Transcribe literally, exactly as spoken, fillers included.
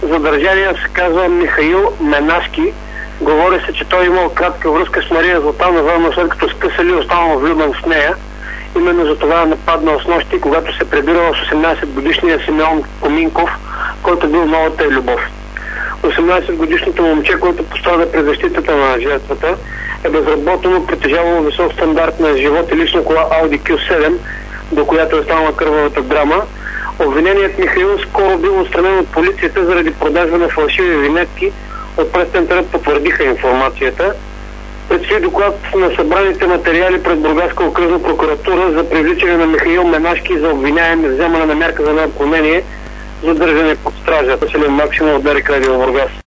Задържаният се казва Михаил Менашки. Говори се, че той имал кратка връзка с Мария Златанова, но след като скъсали останал влюбен в нея. Именно за това е нападнал с нощи, когато се прибирал с осемнадесетгодишния Симеон Коминков, който бил новата и любов. осемнадесетгодишното момче, което пострада при защитата на жертвата, е безработно, притежавало висок стандарт на живот и лична кола Audi Кю седем, до която е станала кървавата драма. Обвиненият Михаил скоро бил отстранен от полицията заради продажба на фалшиви винетки. От пресцентъра потвърдиха информацията. Предстои доклад на събраните материали пред Бургаска окръжна прокуратура за привличане на Михаил Менашки за обвиняем и вземане на мярка за неотклонение, задържане под стража. Василин Максимов от Дарик Радио Бургас.